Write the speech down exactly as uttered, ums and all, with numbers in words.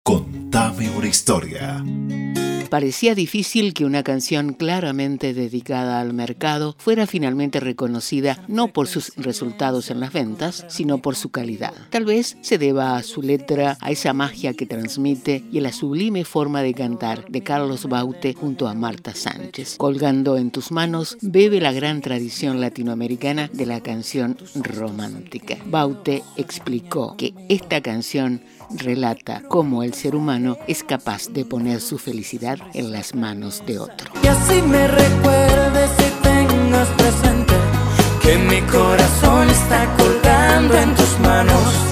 Contame una historia. Parecía difícil que una canción claramente dedicada al mercado fuera finalmente reconocida no por sus resultados en las ventas, sino por su calidad. Tal vez se deba a su letra, a esa magia que transmite y a la sublime forma de cantar de Carlos Baute junto a Marta Sánchez. Colgando en tus manos, bebe la gran tradición latinoamericana de la canción romántica. Baute explicó que esta canción relata cómo el ser humano es capaz de poner su felicidad en las manos de otro. Y así me recuerdes y tengas presente que mi corazón está colgando en tus manos.